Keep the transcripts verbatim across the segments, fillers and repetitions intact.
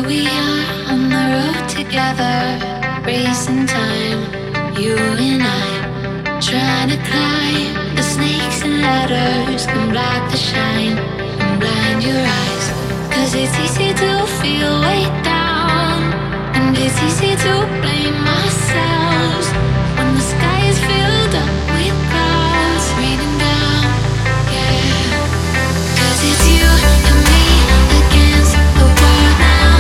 we are on the road together, racing time, you and I, trying to climb the snakes and ladders, can block the shine and blind your eyes. Cause it's easy to feel weighed down, and it's easy to blame ourselves when the sky is filled up with clouds raining down, yeah. Cause it's you and me against the world now,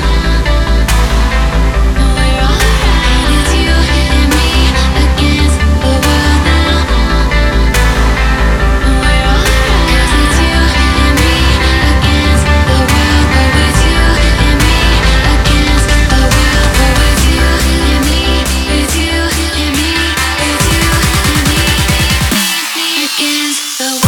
and we're alright. It's you and me against the world now, and we're alright. Cause it's you and me against the world, but with you and me against the world, but with you and me, with you and me, with you and me, against the world.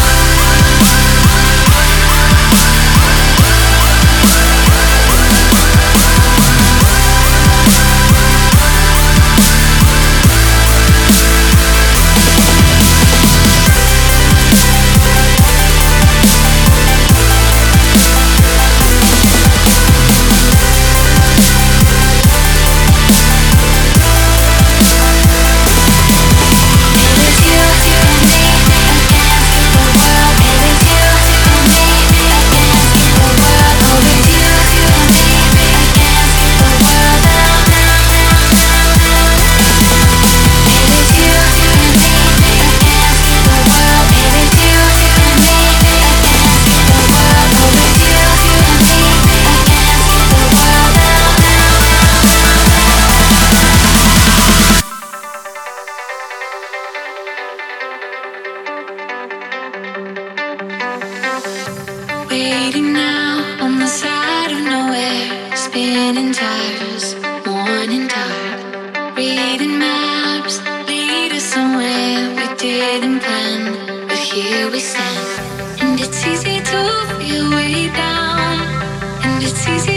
Waiting now on the side of nowhere, spinning tires, worn and tired. Reading maps, lead us somewhere we didn't plan, but here we stand. And it's easy to feel way down, and it's easy